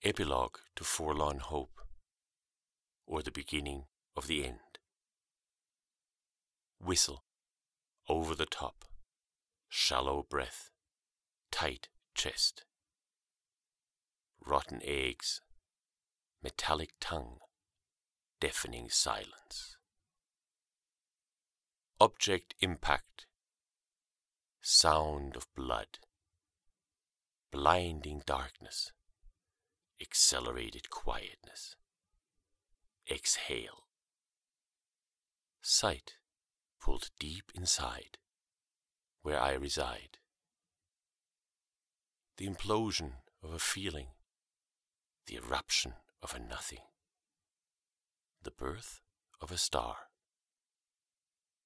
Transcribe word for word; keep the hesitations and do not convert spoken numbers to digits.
Epilogue to Forlorn Hope, or the beginning of the end. Whistle, over the top, shallow breath, tight chest. Rotten eggs, metallic tongue, deafening silence. Object impact, sound of blood, blinding darkness, accelerated quietness. Exhale. Sight pulled deep inside, where I reside. The implosion of a feeling, the eruption of a nothing, the birth of a star.